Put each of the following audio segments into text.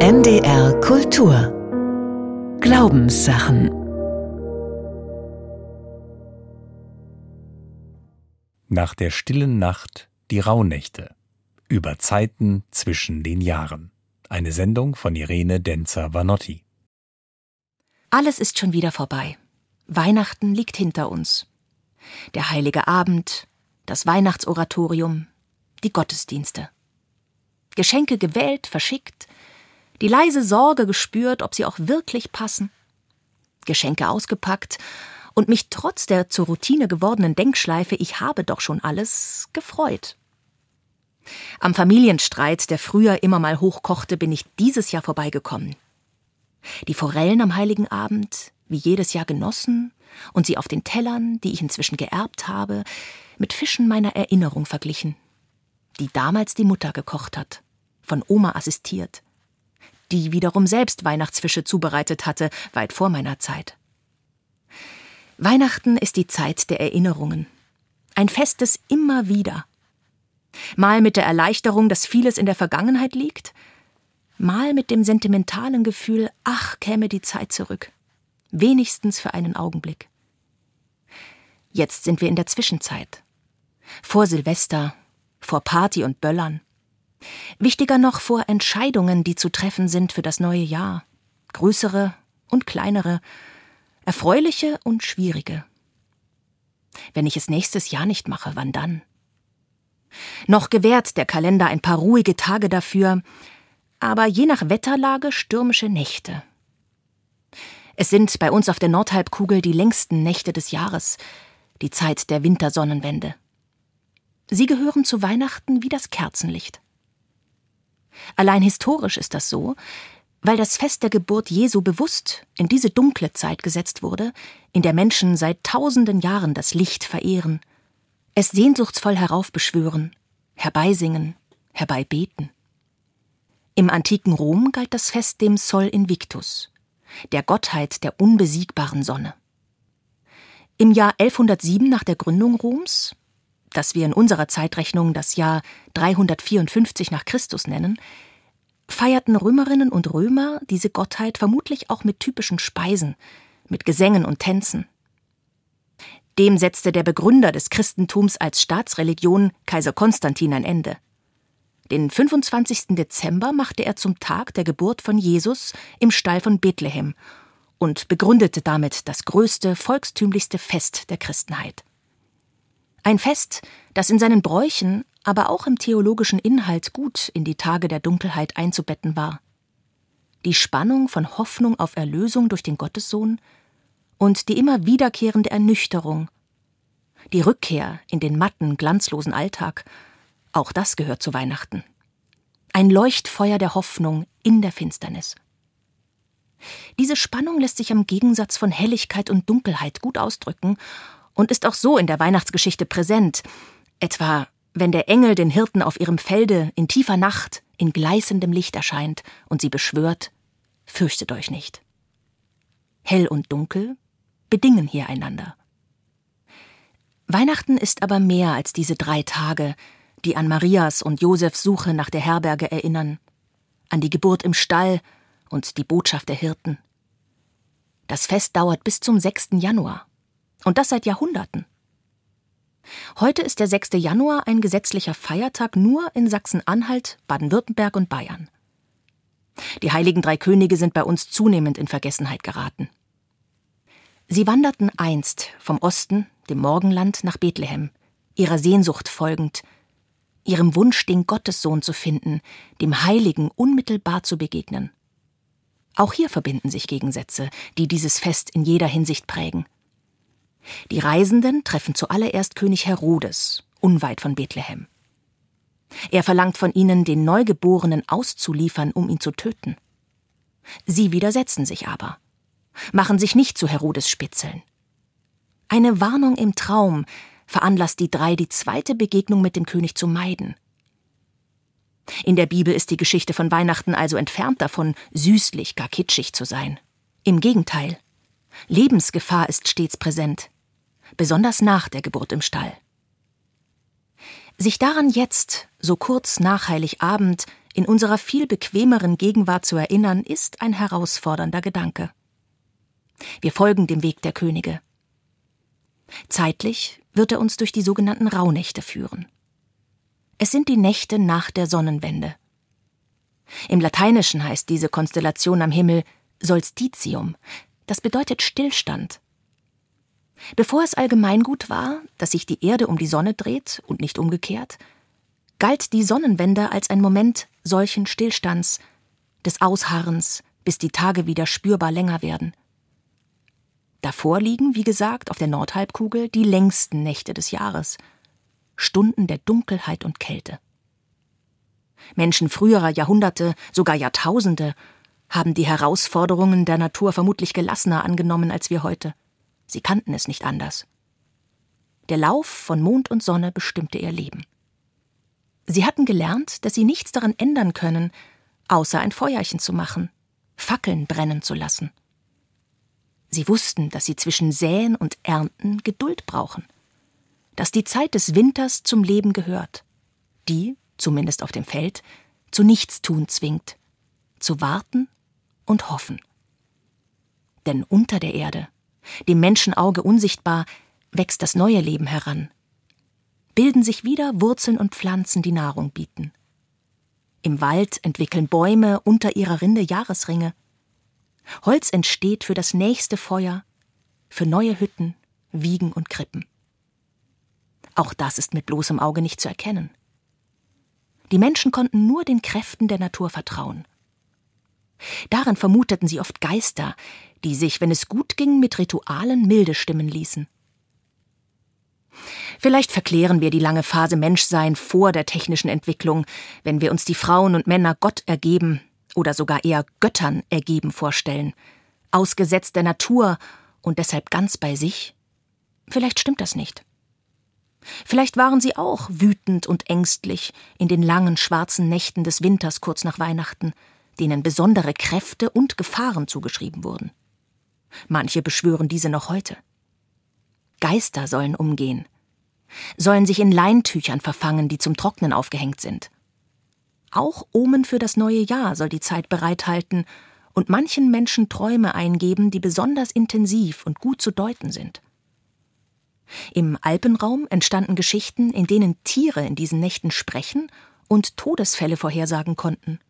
NDR Kultur Glaubenssachen. Nach der stillen Nacht die Rauhnächte. Über Zeiten zwischen den Jahren. Eine Sendung von Irene Denzer-Vanotti. Alles ist schon wieder vorbei. Weihnachten liegt hinter uns. Der heilige Abend, das Weihnachtsoratorium, die Gottesdienste. Geschenke gewählt, verschickt, die leise Sorge gespürt, ob sie auch wirklich passen. Geschenke ausgepackt und mich trotz der zur Routine gewordenen Denkschleife „Ich habe doch schon alles" gefreut. Am Familienstreit, der früher immer mal hochkochte, bin ich dieses Jahr vorbeigekommen. Die Forellen am Heiligen Abend, wie jedes Jahr genossen und sie auf den Tellern, die ich inzwischen geerbt habe, mit Fischen meiner Erinnerung verglichen, die damals die Mutter gekocht hat, von Oma assistiert, die wiederum selbst Weihnachtsfische zubereitet hatte, weit vor meiner Zeit. Weihnachten ist die Zeit der Erinnerungen, ein Fest des immer wieder. Mal mit der Erleichterung, dass vieles in der Vergangenheit liegt, mal mit dem sentimentalen Gefühl, ach, käme die Zeit zurück, wenigstens für einen Augenblick. Jetzt sind wir in der Zwischenzeit. Vor Silvester, vor Party und Böllern. Wichtiger noch vor Entscheidungen, die zu treffen sind für das neue Jahr. Größere und kleinere, erfreuliche und schwierige. Wenn ich es nächstes Jahr nicht mache, wann dann? Noch gewährt der Kalender ein paar ruhige Tage dafür, aber je nach Wetterlage stürmische Nächte. Es sind bei uns auf der Nordhalbkugel die längsten Nächte des Jahres, die Zeit der Wintersonnenwende. Sie gehören zu Weihnachten wie das Kerzenlicht. Allein historisch ist das so, weil das Fest der Geburt Jesu bewusst in diese dunkle Zeit gesetzt wurde, in der Menschen seit tausenden Jahren das Licht verehren, es sehnsuchtsvoll heraufbeschwören, herbeisingen, herbeibeten. Im antiken Rom galt das Fest dem Sol Invictus, der Gottheit der unbesiegbaren Sonne. Im Jahr 1107 nach der Gründung Roms, das wir in unserer Zeitrechnung das Jahr 354 nach Christus nennen, feierten Römerinnen und Römer diese Gottheit vermutlich auch mit typischen Speisen, mit Gesängen und Tänzen. Dem setzte der Begründer des Christentums als Staatsreligion, Kaiser Konstantin, ein Ende. Den 25. Dezember machte er zum Tag der Geburt von Jesus im Stall von Bethlehem und begründete damit das größte, volkstümlichste Fest der Christenheit. Ein Fest, das in seinen Bräuchen, aber auch im theologischen Inhalt gut in die Tage der Dunkelheit einzubetten war. Die Spannung von Hoffnung auf Erlösung durch den Gottessohn und die immer wiederkehrende Ernüchterung, die Rückkehr in den matten, glanzlosen Alltag, auch das gehört zu Weihnachten. Ein Leuchtfeuer der Hoffnung in der Finsternis. Diese Spannung lässt sich am Gegensatz von Helligkeit und Dunkelheit gut ausdrücken und ist auch so in der Weihnachtsgeschichte präsent, etwa wenn der Engel den Hirten auf ihrem Felde in tiefer Nacht in gleißendem Licht erscheint und sie beschwört: Fürchtet euch nicht. Hell und Dunkel bedingen hier einander. Weihnachten ist aber mehr als diese 3 Tage, die an Marias und Josefs Suche nach der Herberge erinnern, an die Geburt im Stall und die Botschaft der Hirten. Das Fest dauert bis zum 6. Januar. Und das seit Jahrhunderten. Heute ist der 6. Januar ein gesetzlicher Feiertag nur in Sachsen-Anhalt, Baden-Württemberg und Bayern. Die heiligen 3 Könige sind bei uns zunehmend in Vergessenheit geraten. Sie wanderten einst vom Osten, dem Morgenland, nach Bethlehem, ihrer Sehnsucht folgend, ihrem Wunsch, den Gottessohn zu finden, dem Heiligen unmittelbar zu begegnen. Auch hier verbinden sich Gegensätze, die dieses Fest in jeder Hinsicht prägen. Die Reisenden treffen zuallererst König Herodes, unweit von Bethlehem. Er verlangt von ihnen, den Neugeborenen auszuliefern, um ihn zu töten. Sie widersetzen sich aber, machen sich nicht zu Herodes Spitzeln. Eine Warnung im Traum veranlasst die 3, die zweite Begegnung mit dem König zu meiden. In der Bibel ist die Geschichte von Weihnachten also entfernt davon, süßlich, gar kitschig zu sein. Im Gegenteil. Lebensgefahr ist stets präsent, besonders nach der Geburt im Stall. Sich daran jetzt, so kurz nach Heiligabend, in unserer viel bequemeren Gegenwart zu erinnern, ist ein herausfordernder Gedanke. Wir folgen dem Weg der Könige. Zeitlich wird er uns durch die sogenannten Rauhnächte führen. Es sind die Nächte nach der Sonnenwende. Im Lateinischen heißt diese Konstellation am Himmel Solstitium. Das bedeutet Stillstand. Bevor es Allgemeingut war, dass sich die Erde um die Sonne dreht und nicht umgekehrt, galt die Sonnenwende als ein Moment solchen Stillstands, des Ausharrens, bis die Tage wieder spürbar länger werden. Davor liegen, wie gesagt, auf der Nordhalbkugel die längsten Nächte des Jahres, Stunden der Dunkelheit und Kälte. Menschen früherer Jahrhunderte, sogar Jahrtausende, haben die Herausforderungen der Natur vermutlich gelassener angenommen als wir heute. Sie kannten es nicht anders. Der Lauf von Mond und Sonne bestimmte ihr Leben. Sie hatten gelernt, dass sie nichts daran ändern können, außer ein Feuerchen zu machen, Fackeln brennen zu lassen. Sie wussten, dass sie zwischen Säen und Ernten Geduld brauchen, dass die Zeit des Winters zum Leben gehört, die, zumindest auf dem Feld, zu Nichtstun zwingt, zu warten und hoffen. Denn unter der Erde, dem Menschenauge unsichtbar, wächst das neue Leben heran. Bilden sich wieder Wurzeln und Pflanzen, die Nahrung bieten. Im Wald entwickeln Bäume unter ihrer Rinde Jahresringe. Holz entsteht für das nächste Feuer, für neue Hütten, Wiegen und Krippen. Auch das ist mit bloßem Auge nicht zu erkennen. Die Menschen konnten nur den Kräften der Natur vertrauen. Darin vermuteten sie oft Geister, die sich, wenn es gut ging, mit Ritualen milde stimmen ließen. Vielleicht verklären wir die lange Phase Menschsein vor der technischen Entwicklung, wenn wir uns die Frauen und Männer Gott ergeben oder sogar eher Göttern ergeben vorstellen, ausgesetzt der Natur und deshalb ganz bei sich. Vielleicht stimmt das nicht. Vielleicht waren sie auch wütend und ängstlich in den langen schwarzen Nächten des Winters kurz nach Weihnachten, denen besondere Kräfte und Gefahren zugeschrieben wurden. Manche beschwören diese noch heute. Geister sollen umgehen, sollen sich in Leintüchern verfangen, die zum Trocknen aufgehängt sind. Auch Omen für das neue Jahr soll die Zeit bereithalten und manchen Menschen Träume eingeben, die besonders intensiv und gut zu deuten sind. Im Alpenraum entstanden Geschichten, in denen Tiere in diesen Nächten sprechen und Todesfälle vorhersagen konnten.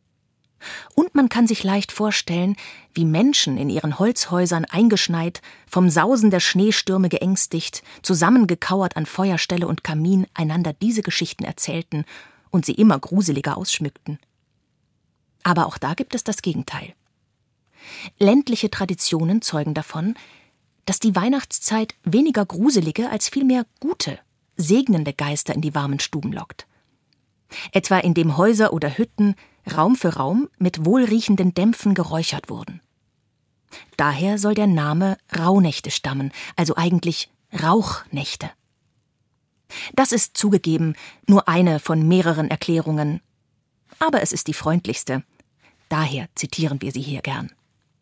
Und man kann sich leicht vorstellen, wie Menschen in ihren Holzhäusern eingeschneit, vom Sausen der Schneestürme geängstigt, zusammengekauert an Feuerstelle und Kamin einander diese Geschichten erzählten und sie immer gruseliger ausschmückten. Aber auch da gibt es das Gegenteil. Ländliche Traditionen zeugen davon, dass die Weihnachtszeit weniger gruselige als vielmehr gute, segnende Geister in die warmen Stuben lockt. Etwa indem Häuser oder Hütten Raum für Raum mit wohlriechenden Dämpfen geräuchert wurden. Daher soll der Name Rauhnächte stammen, also eigentlich Rauchnächte. Das ist zugegeben nur eine von mehreren Erklärungen, aber es ist die freundlichste. Daher zitieren wir sie hier gern.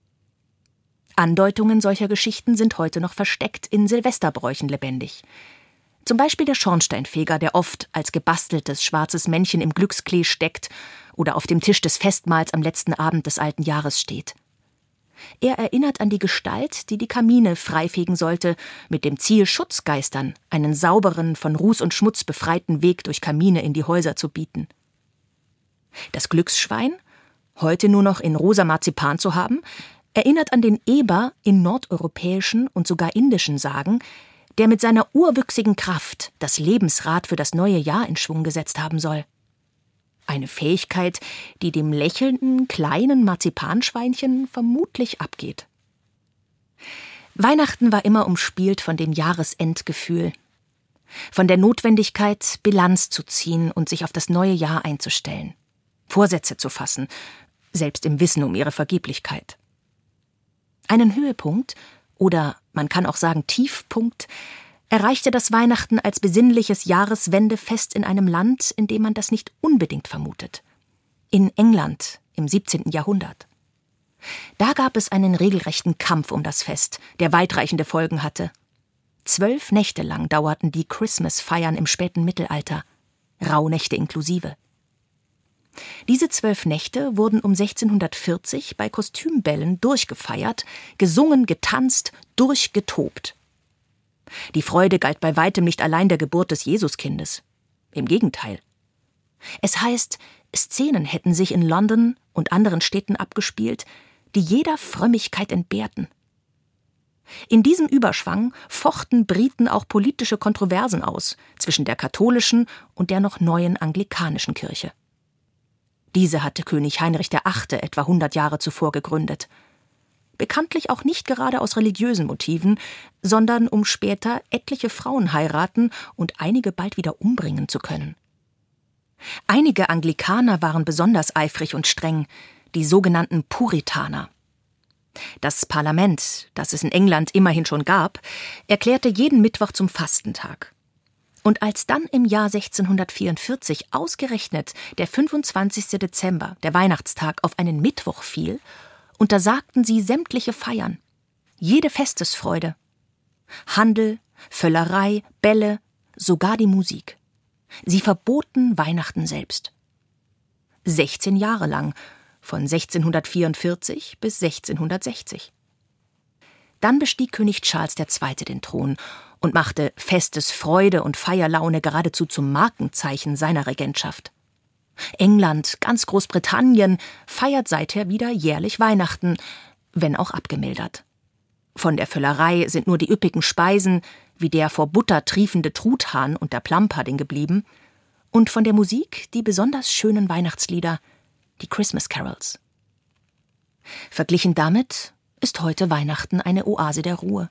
Andeutungen solcher Geschichten sind heute noch versteckt in Silvesterbräuchen lebendig. Zum Beispiel der Schornsteinfeger, der oft als gebasteltes schwarzes Männchen im Glücksklee steckt oder auf dem Tisch des Festmahls am letzten Abend des alten Jahres steht. Er erinnert an die Gestalt, die die Kamine freifegen sollte, mit dem Ziel, Schutzgeistern einen sauberen, von Ruß und Schmutz befreiten Weg durch Kamine in die Häuser zu bieten. Das Glücksschwein, heute nur noch in rosa Marzipan zu haben, erinnert an den Eber in nordeuropäischen und sogar indischen Sagen, der mit seiner urwüchsigen Kraft das Lebensrad für das neue Jahr in Schwung gesetzt haben soll. Eine Fähigkeit, die dem lächelnden, kleinen Marzipanschweinchen vermutlich abgeht. Weihnachten war immer umspielt von dem Jahresendgefühl, von der Notwendigkeit, Bilanz zu ziehen und sich auf das neue Jahr einzustellen, Vorsätze zu fassen, selbst im Wissen um ihre Vergeblichkeit. Einen Höhepunkt, oder man kann auch sagen Tiefpunkt, erreichte das Weihnachten als besinnliches Jahreswendefest in einem Land, in dem man das nicht unbedingt vermutet. In England im 17. Jahrhundert. Da gab es einen regelrechten Kampf um das Fest, der weitreichende Folgen hatte. 12 Nächte lang dauerten die Christmas-Feiern im späten Mittelalter, Rauhnächte inklusive. Diese 12 Nächte wurden um 1640 bei Kostümbällen durchgefeiert, gesungen, getanzt, durchgetobt. Die Freude galt bei weitem nicht allein der Geburt des Jesuskindes. Im Gegenteil. Es heißt, Szenen hätten sich in London und anderen Städten abgespielt, die jeder Frömmigkeit entbehrten. In diesem Überschwang fochten Briten auch politische Kontroversen aus zwischen der katholischen und der noch neuen anglikanischen Kirche. Diese hatte König Heinrich VIII. Etwa 100 Jahre zuvor gegründet. Bekanntlich auch nicht gerade aus religiösen Motiven, sondern um später etliche Frauen heiraten und einige bald wieder umbringen zu können. Einige Anglikaner waren besonders eifrig und streng, die sogenannten Puritaner. Das Parlament, das es in England immerhin schon gab, erklärte jeden Mittwoch zum Fastentag. Und als dann im Jahr 1644 ausgerechnet der 25. Dezember, der Weihnachtstag, auf einen Mittwoch fiel, untersagten sie sämtliche Feiern, jede Festesfreude. Handel, Völlerei, Bälle, sogar die Musik. Sie verboten Weihnachten selbst. 16 Jahre lang, von 1644 bis 1660. Dann bestieg König Charles II. Den Thron und machte Festesfreude und Feierlaune geradezu zum Markenzeichen seiner Regentschaft. England, ganz Großbritannien, feiert seither wieder jährlich Weihnachten, wenn auch abgemildert. Von der Völlerei sind nur die üppigen Speisen, wie der vor Butter triefende Truthahn und der Plumpudding geblieben, und von der Musik die besonders schönen Weihnachtslieder, die Christmas Carols. Verglichen damit ist heute Weihnachten eine Oase der Ruhe.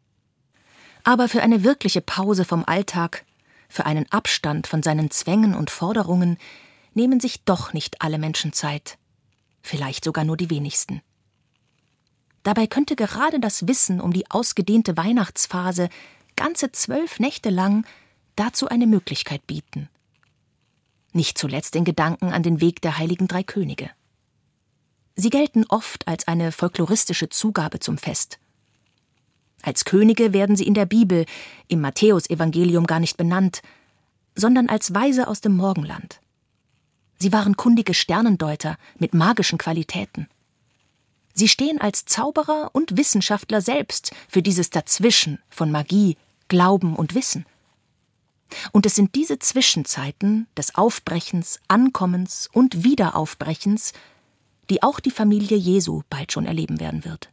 Aber für eine wirkliche Pause vom Alltag, für einen Abstand von seinen Zwängen und Forderungen, nehmen sich doch nicht alle Menschen Zeit, vielleicht sogar nur die wenigsten. Dabei könnte gerade das Wissen um die ausgedehnte Weihnachtsphase ganze 12 Nächte lang dazu eine Möglichkeit bieten. Nicht zuletzt in Gedanken an den Weg der heiligen 3 Könige. Sie gelten oft als eine folkloristische Zugabe zum Fest. Als Könige werden sie in der Bibel, im Matthäusevangelium gar nicht benannt, sondern als Weise aus dem Morgenland. Sie waren kundige Sternendeuter mit magischen Qualitäten. Sie stehen als Zauberer und Wissenschaftler selbst für dieses Dazwischen von Magie, Glauben und Wissen. Und es sind diese Zwischenzeiten des Aufbrechens, Ankommens und Wiederaufbrechens, die auch die Familie Jesu bald schon erleben werden wird.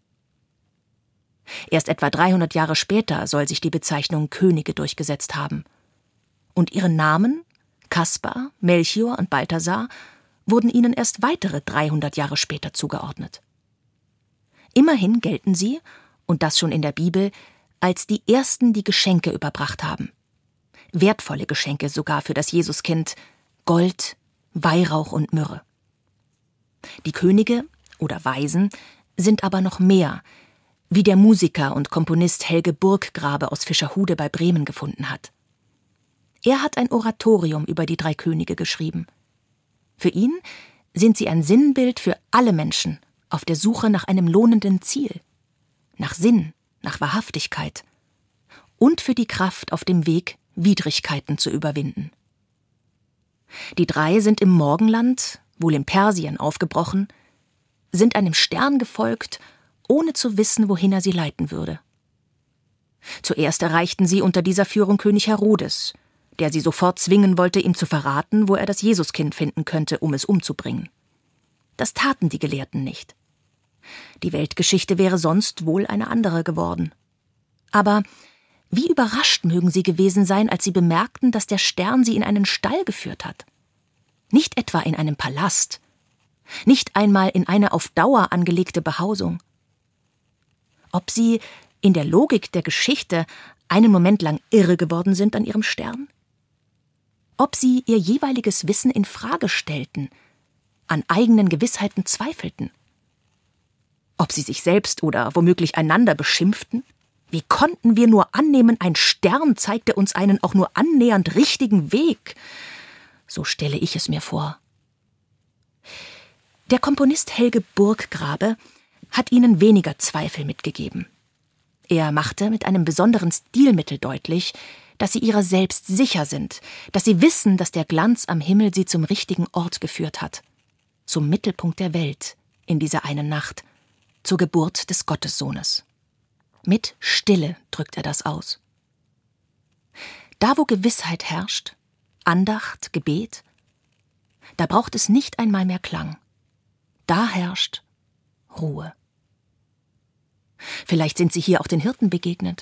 Erst etwa 300 Jahre später soll sich die Bezeichnung Könige durchgesetzt haben. Und ihre Namen, Kaspar, Melchior und Balthasar, wurden ihnen erst weitere 300 Jahre später zugeordnet. Immerhin gelten sie, und das schon in der Bibel, als die Ersten, die Geschenke überbracht haben. Wertvolle Geschenke sogar für das Jesuskind, Gold, Weihrauch und Myrrhe. Die Könige oder Weisen sind aber noch mehr, wie der Musiker und Komponist Helge Burggrabe aus Fischerhude bei Bremen gefunden hat. Er hat ein Oratorium über die 3 Könige geschrieben. Für ihn sind sie ein Sinnbild für alle Menschen auf der Suche nach einem lohnenden Ziel, nach Sinn, nach Wahrhaftigkeit und für die Kraft auf dem Weg, Widrigkeiten zu überwinden. Die 3 sind im Morgenland, wohl in Persien, aufgebrochen, sind einem Stern gefolgt, ohne zu wissen, wohin er sie leiten würde. Zuerst erreichten sie unter dieser Führung König Herodes, der sie sofort zwingen wollte, ihm zu verraten, wo er das Jesuskind finden könnte, um es umzubringen. Das taten die Gelehrten nicht. Die Weltgeschichte wäre sonst wohl eine andere geworden. Aber wie überrascht mögen sie gewesen sein, als sie bemerkten, dass der Stern sie in einen Stall geführt hat. Nicht etwa in einem Palast, nicht einmal in eine auf Dauer angelegte Behausung. Ob sie in der Logik der Geschichte einen Moment lang irre geworden sind an ihrem Stern? Ob sie ihr jeweiliges Wissen in Frage stellten, an eigenen Gewissheiten zweifelten? Ob sie sich selbst oder womöglich einander beschimpften? Wie konnten wir nur annehmen, ein Stern zeigte uns einen auch nur annähernd richtigen Weg? So stelle ich es mir vor. Der Komponist Helge Burggrabe hat ihnen weniger Zweifel mitgegeben. Er machte mit einem besonderen Stilmittel deutlich, dass sie ihrer selbst sicher sind, dass sie wissen, dass der Glanz am Himmel sie zum richtigen Ort geführt hat. zum Mittelpunkt der Welt in dieser einen Nacht, zur Geburt des Gottessohnes. Mit Stille drückt er das aus. Da, wo Gewissheit herrscht, Andacht, Gebet, da braucht es nicht einmal mehr Klang. Da herrscht Ruhe. Vielleicht sind Sie hier auch den Hirten begegnet.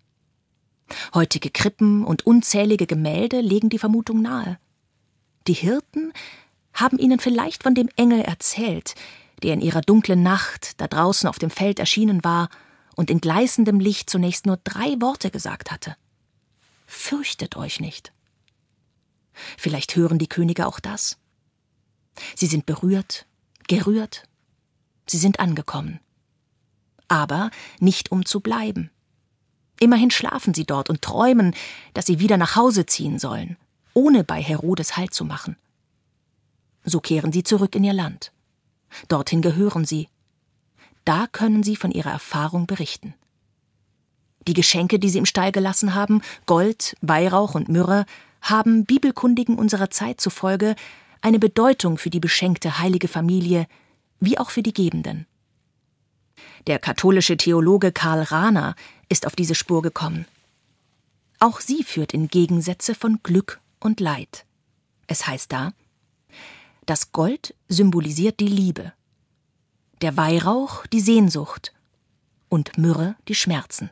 Heutige Krippen und unzählige Gemälde legen die Vermutung nahe. Die Hirten haben Ihnen vielleicht von dem Engel erzählt, der in ihrer dunklen Nacht da draußen auf dem Feld erschienen war und in gleißendem Licht zunächst nur 3 Worte gesagt hatte. Fürchtet euch nicht. Vielleicht hören die Könige auch das. Sie sind berührt, gerührt. Sie sind angekommen. Aber nicht um zu bleiben. Immerhin schlafen sie dort und träumen, dass sie wieder nach Hause ziehen sollen, ohne bei Herodes Halt zu machen. So kehren sie zurück in ihr Land. Dorthin gehören sie. Da können sie von ihrer Erfahrung berichten. Die Geschenke, die sie im Stall gelassen haben, Gold, Weihrauch und Myrrhe, haben Bibelkundigen unserer Zeit zufolge eine Bedeutung für die beschenkte heilige Familie, wie auch für die Gebenden. Der katholische Theologe Karl Rahner ist auf diese Spur gekommen. Auch sie führt in Gegensätze von Glück und Leid. Es heißt da: Das Gold symbolisiert die Liebe, der Weihrauch die Sehnsucht und Myrrhe die Schmerzen.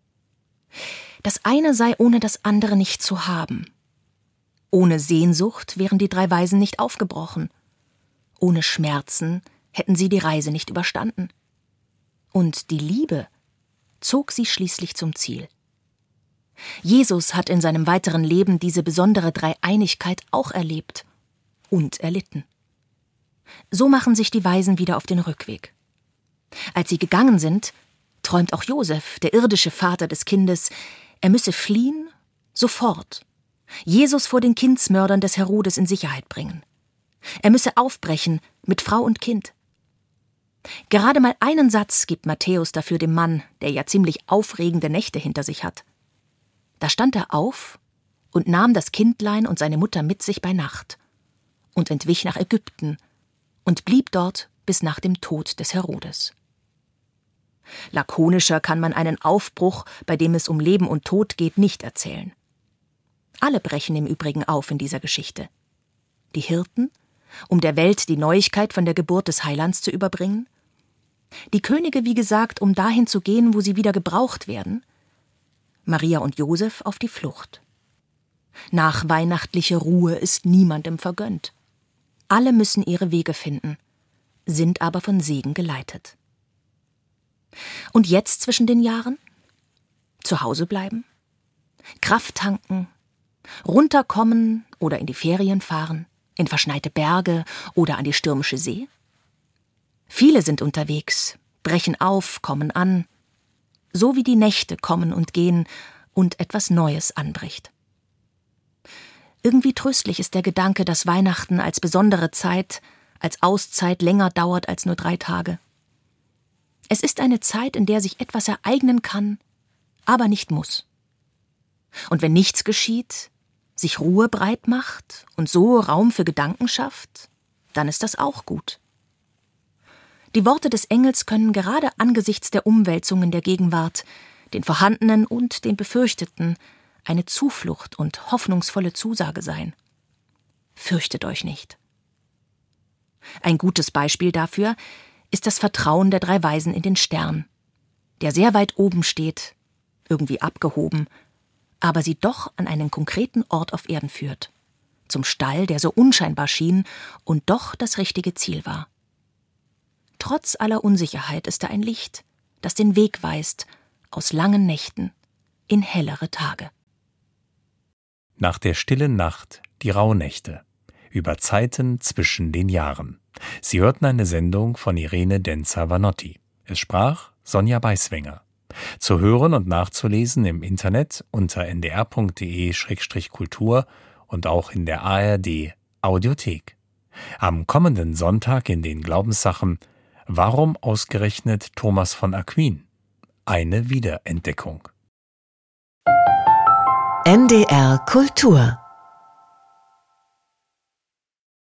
Das eine sei ohne das andere nicht zu haben. Ohne Sehnsucht wären die 3 Weisen nicht aufgebrochen. Ohne Schmerzen hätten sie die Reise nicht überstanden. Und die Liebe zog sie schließlich zum Ziel. Jesus hat in seinem weiteren Leben diese besondere Dreieinigkeit auch erlebt und erlitten. So machen sich die Weisen wieder auf den Rückweg. Als sie gegangen sind, träumt auch Josef, der irdische Vater des Kindes, er müsse fliehen, sofort, Jesus vor den Kindsmördern des Herodes in Sicherheit bringen. Er müsse aufbrechen mit Frau und Kind. Gerade mal einen Satz gibt Matthäus dafür dem Mann, der ja ziemlich aufregende Nächte hinter sich hat. Da stand er auf und nahm das Kindlein und seine Mutter mit sich bei Nacht und entwich nach Ägypten und blieb dort bis nach dem Tod des Herodes. Lakonischer kann man einen Aufbruch, bei dem es um Leben und Tod geht, nicht erzählen. Alle brechen im Übrigen auf in dieser Geschichte. Die Hirten, um der Welt die Neuigkeit von der Geburt des Heilands zu überbringen. Die Könige, wie gesagt, um dahin zu gehen, wo sie wieder gebraucht werden. Maria und Josef auf die Flucht. Nachweihnachtliche Ruhe ist niemandem vergönnt. Alle müssen ihre Wege finden, sind aber von Segen geleitet. Und jetzt zwischen den Jahren? Zu Hause bleiben? Kraft tanken? Runterkommen oder in die Ferien fahren? In verschneite Berge oder an die stürmische See? Viele sind unterwegs, brechen auf, kommen an, so wie die Nächte kommen und gehen und etwas Neues anbricht. Irgendwie tröstlich ist der Gedanke, dass Weihnachten als besondere Zeit, als Auszeit länger dauert als nur 3 Tage. Es ist eine Zeit, in der sich etwas ereignen kann, aber nicht muss. Und wenn nichts geschieht, sich Ruhe breit macht und so Raum für Gedanken schafft, dann ist das auch gut. Die Worte des Engels können gerade angesichts der Umwälzungen der Gegenwart, den vorhandenen und den befürchteten, eine Zuflucht und hoffnungsvolle Zusage sein. Fürchtet euch nicht. Ein gutes Beispiel dafür ist das Vertrauen der 3 Weisen in den Stern, der sehr weit oben steht, irgendwie abgehoben, aber sie doch an einen konkreten Ort auf Erden führt, zum Stall, der so unscheinbar schien und doch das richtige Ziel war. Trotz aller Unsicherheit ist da ein Licht, das den Weg weist, aus langen Nächten in hellere Tage. Nach der stillen Nacht die Rauhnächte. Über Zeiten zwischen den Jahren. Sie hörten eine Sendung von Irene Denzer-Vanotti. Es sprach Sonja Beiswenger. Zu hören und nachzulesen im Internet unter ndr.de/kultur und auch in der ARD Audiothek. Am kommenden Sonntag in den Glaubenssachen: Warum ausgerechnet Thomas von Aquin? Eine Wiederentdeckung. NDR Kultur